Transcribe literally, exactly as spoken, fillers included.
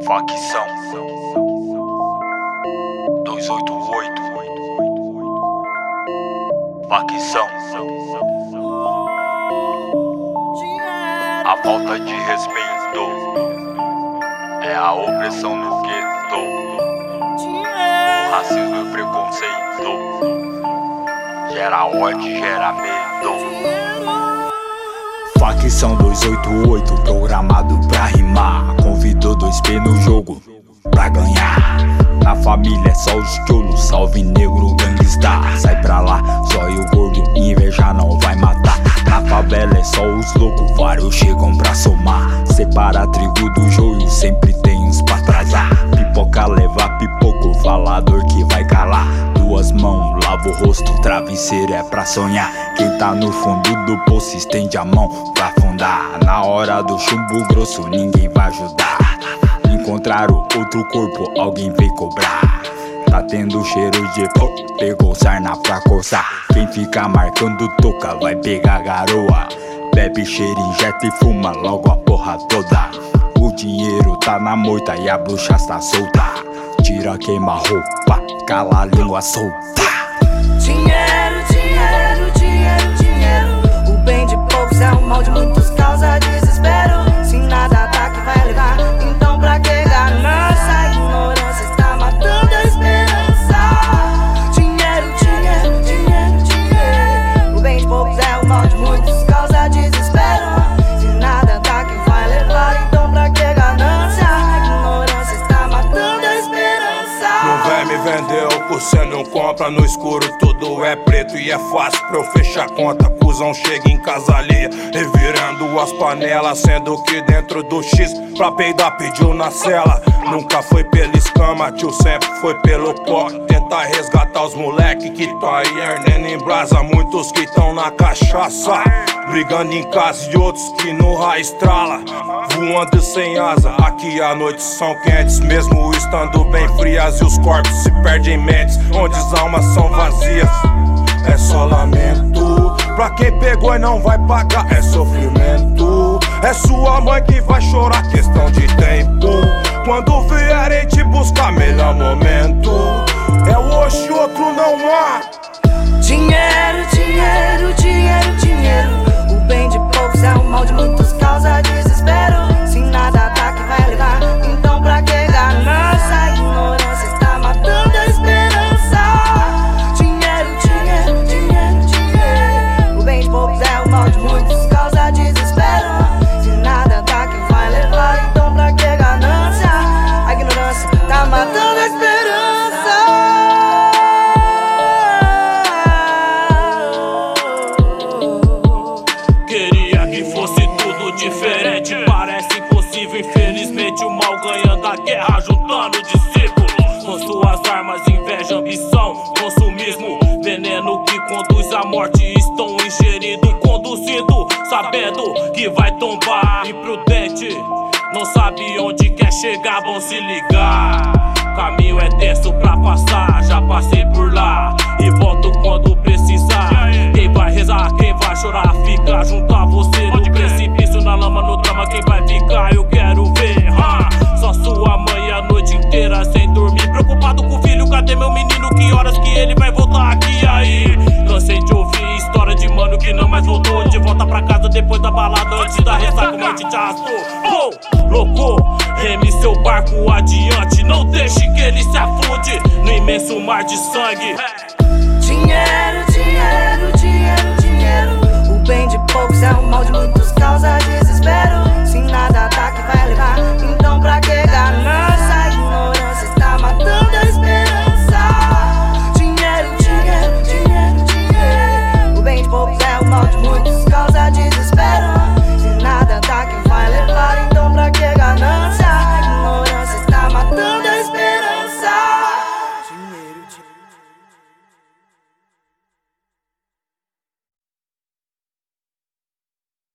Facção dois oito oito. Facção. A falta de respeito é a opressão no gueto. O racismo e o preconceito gera ódio, gera medo. Facção dois oito oito, programado pra rimar. Convidou dois P no jogo pra ganhar. Na família é só os tiolos, salve negro gangsta. Sai pra lá, zóio gordo, inveja não vai matar. Na favela é só os loucos, vários chegam pra somar. Separa trigo do joio, sempre tem uns pra atrasar. Pipoca leva pipoco, falador que vai calar. Duas mãos, lava o rosto, travesseiro é pra sonhar. Quem tá no fundo do poço estende a mão pra afundar. Na hora do chumbo grosso ninguém vai ajudar. Encontraram outro corpo, alguém veio cobrar. Tá tendo cheiro de pó, pegou sarna pra coçar. Quem fica marcando toca vai pegar garoa. Bebe, cheira, injeta e fuma logo a porra toda. O dinheiro tá na moita e a bruxa está solta. Tira, queima a roupa, cala a língua solta. Dinheiro, dinheiro, dinheiro, dinheiro. O bem de poucos é o mal de muitos, causa desespero. Se nada dá que vai levar, então pra que ganância? A ignorância está matando a esperança. Dinheiro, dinheiro, dinheiro, dinheiro. O bem de poucos é o mal de muitos, causa desespero. Se nada dá que vai levar, então pra que ganância? A ignorância está matando a esperança. Não vai me vender o que você não compra. No escuro tudo é preto e é fácil pra eu fechar conta. Cusão chega em casa alheia, revirando as panelas. Sendo que dentro do X, pra peidar pediu na cela. Nunca foi pela escama, tio, sempre foi pelo pó. Tentar resgatar os moleque que tão aí ardendo em brasa. Muitos que tão na cachaça, brigando em casa e outros que no raio estrala. Voando sem asa, aqui à noite são quentes. Mesmo estando bem frias e os corpos se perdem em mentes onde as almas são vazias. É só lamento pra quem pegou e não vai pagar, é sofrimento. É sua mãe que vai chorar, questão de tempo. Quando vierem te buscar, melhor momento. É hoje, outro não há. Dinheiro, dinheiro, dinheiro, dinheiro. O bem de poucos é o mal de muitos, causa desespero. Se nada dá que vai levar, então pra que ganância? A ignorância está matando a esperança. Dinheiro, dinheiro, dinheiro, dinheiro. O bem de poucos é o mal de muitos, causa desespero. Se nada dá que vai levar, então pra que ganância? A ignorância está matando a esperança. Queria que fosse tudo diferente, parece impossível. Infelizmente o mal ganhando a guerra, juntando discípulos. Com suas armas, inveja, ambição, consumismo, veneno que conduz à morte. Estão ingerindo, conduzindo, sabendo que vai tombar. Imprudente, não sabe onde quer chegar, vão se ligar. Caminho é tenso pra passar, já passei por lá e volto quando precisar. Quem vai rezar, quem vai chorar, fica junto a você no precipício, na lama, no drama. Quem vai ficar, eu quero ver. Ha! Só sua mãe a noite inteira sem dormir, preocupado com o filho, cadê meu menino? Que horas que ele vai voltar aqui aí? Cansei de ouvir história de mano que não mais voltou de volta pra casa depois da balada, antes da ressaca o mãe te arrastou. Oh, louco, reme seu barco adiante, não deixe que ele se afunde no imenso mar de sangue. Dinheiro.